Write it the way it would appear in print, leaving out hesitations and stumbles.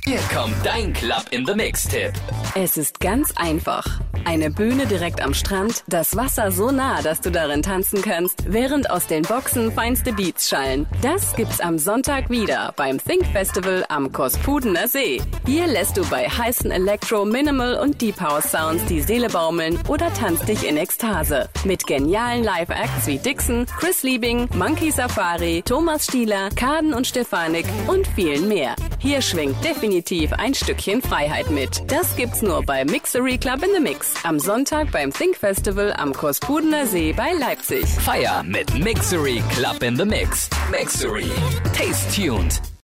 Hier kommt dein Club in the Mix-Tipp. Es ist ganz einfach. Eine Bühne direkt am Strand, das Wasser so nah, dass du darin tanzen kannst, während aus den Boxen feinste Beats schallen. Das gibt's am Sonntag wieder beim Think Festival am Kospudener See. Hier lässt du bei heißen Electro, Minimal und Deep House Sounds die Seele baumeln oder tanzt dich in Ekstase. Mit genialen Live-Acts wie Dixon, Chris Liebing, Monkey Safari, Thomas Stieler, Kaden und Stefanik und vielen mehr. Hier schwingt definitiv ein Stückchen Freiheit mit. Das gibt's nur bei Mixery Club in the Mix. Am Sonntag beim Think Festival am Kospudener See bei Leipzig. Feier mit Mixery Club in the Mix. Mixery. Taste tuned.